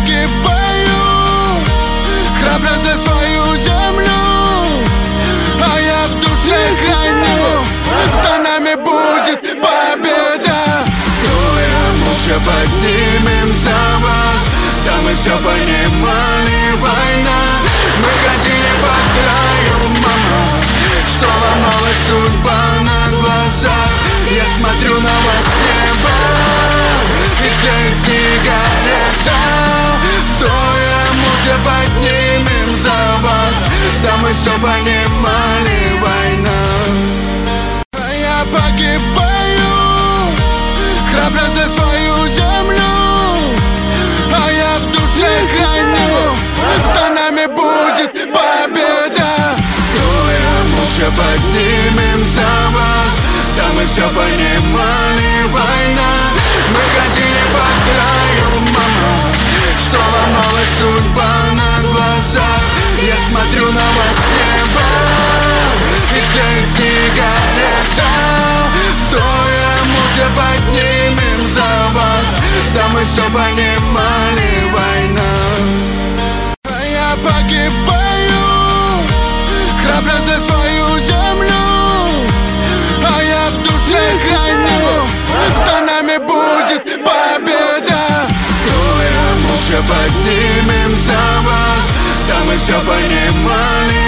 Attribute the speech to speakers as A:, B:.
A: погибаю, храбро за свою землю, а я в душе храню, за нами будет победа. Стоя молча поднимем за вас, да мы все понимали, война. Мы ходили по краю, мама, что ломалась судьба на глазах. Я смотрю на вас с неба, и тлеет сигарета. Стоя молча поднимем за вас, да мы все понимали, война. А я погибаю, храбро за свою землю, а я в душе храню, за нами будет победа. Стоя молча поднимем за вас, да мы все понимали, война. Мы ходили по краю, мама, что ломалась судьба на глазах. Я смотрю на вас с неба, и тлеет сигарета. Стоя молча поднимем за вас, да мы все понимали, война. А я погибаю, храбро за свою землю, а я в душе храню, за нами будет победа. Стоя молча поднимем за вас, да мы все понимали.